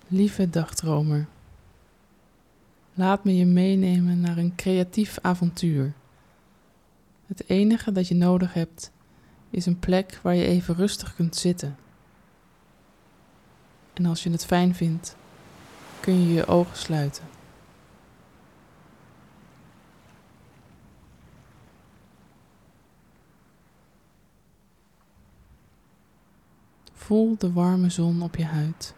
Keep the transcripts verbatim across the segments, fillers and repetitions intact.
Lieve dagdromer, laat me je meenemen naar een creatief avontuur. Het enige dat je nodig hebt is een plek waar je even rustig kunt zitten. En als je het fijn vindt, kun je je ogen sluiten. Voel de warme zon op je huid.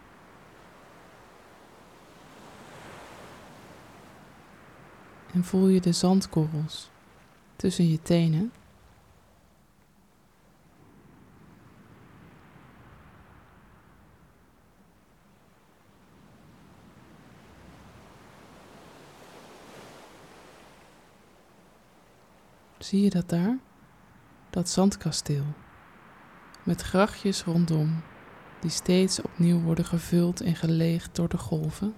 En voel je de zandkorrels tussen je tenen. Zie je dat daar? Dat zandkasteel. Met grachtjes rondom, die steeds opnieuw worden gevuld en geleegd door de golven.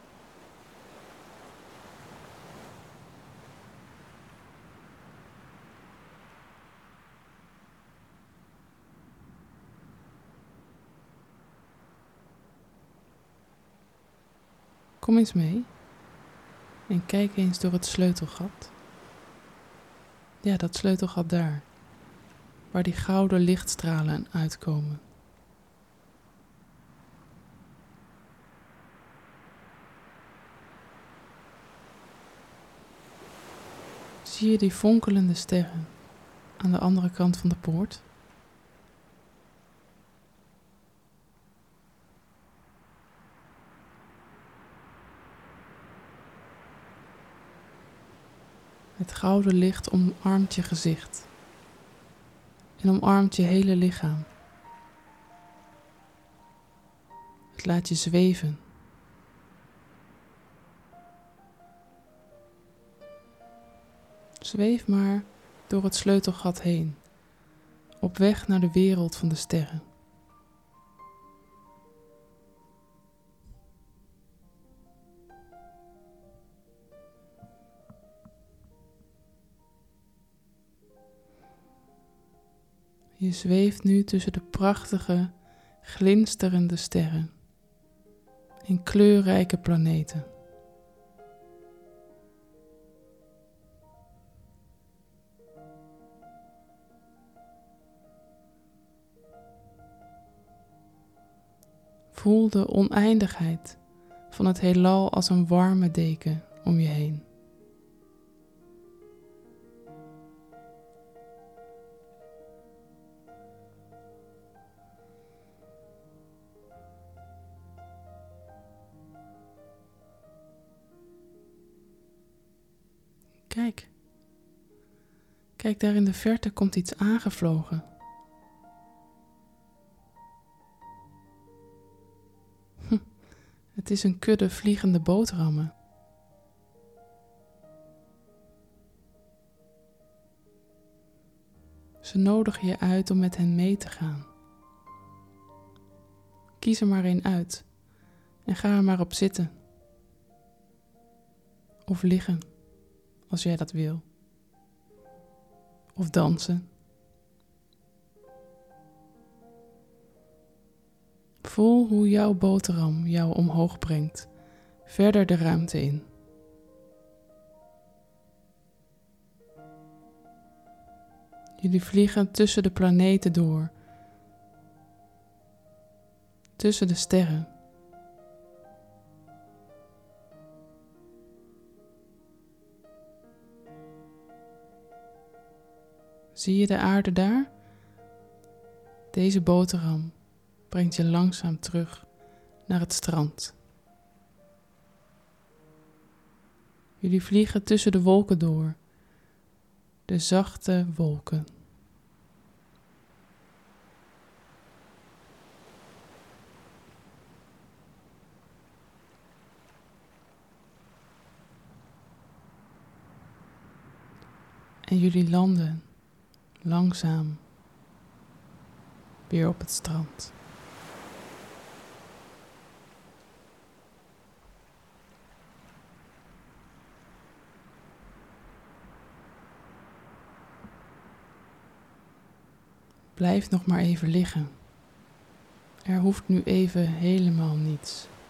Kom eens mee en kijk eens door het sleutelgat. Ja, dat sleutelgat daar, waar die gouden lichtstralen uitkomen. Zie je die fonkelende sterren aan de andere kant van de poort? Het gouden licht omarmt je gezicht en omarmt je hele lichaam. Het laat je zweven. Zweef maar door het sleutelgat heen, op weg naar de wereld van de sterren. Je zweeft nu tussen de prachtige, glinsterende sterren en kleurrijke planeten. Voel de oneindigheid van het heelal als een warme deken om je heen. Kijk, kijk daar in de verte komt iets aangevlogen. Hm, het is een kudde vliegende boterhammen. Ze nodigen je uit om met hen mee te gaan. Kies er maar één uit en ga er maar op zitten. Of liggen, als jij dat wil. Of dansen. Voel hoe jouw boterham jou omhoog brengt, verder de ruimte in. Jullie vliegen tussen de planeten door, tussen de sterren. Zie je de aarde daar? Deze boterham brengt je langzaam terug naar het strand. Jullie vliegen tussen de wolken door, de zachte wolken. En jullie landen langzaam weer op het strand. Blijf nog maar even liggen. Er hoeft nu even helemaal niets.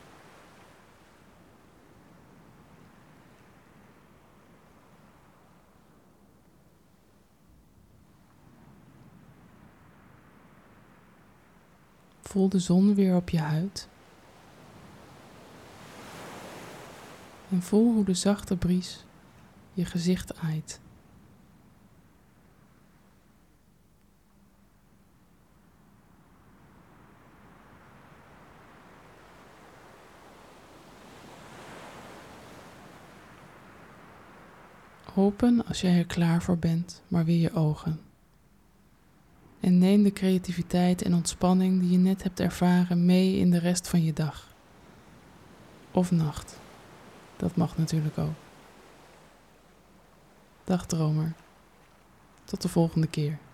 Voel de zon weer op je huid. En voel hoe de zachte bries je gezicht aait. Open als jij er klaar voor bent, maar weer je ogen. En neem de creativiteit en ontspanning die je net hebt ervaren mee in de rest van je dag. Of nacht. Dat mag natuurlijk ook. Dag dromer. Tot de volgende keer.